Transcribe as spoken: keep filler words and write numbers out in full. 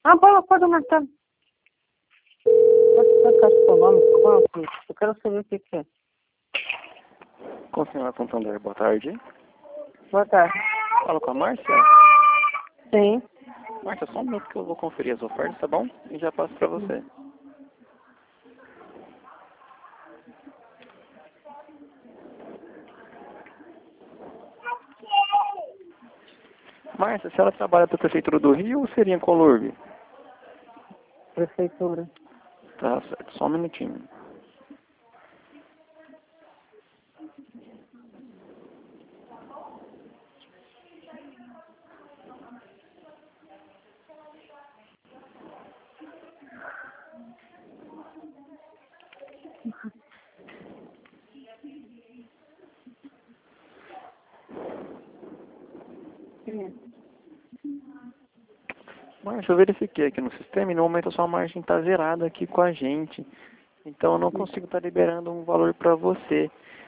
Ah, pode, pode marcar. Pode marcar seu nome, por favor. Eu quero saber o que que é. Conselheiro Santander, boa tarde. Boa tarde. Fala com a Márcia. Sim. Márcia, só um minuto que eu vou conferir as ofertas, tá bom? E já passo pra você. Márcia, se ela trabalha para a Prefeitura do Rio ou seria em Colurbe? Prefeitura. Tá certo, só um minutinho. Márcia, eu verifiquei aqui no sistema e no momento a sua margem está zerada aqui com a gente. Então eu não consigo estar liberando um valor para você.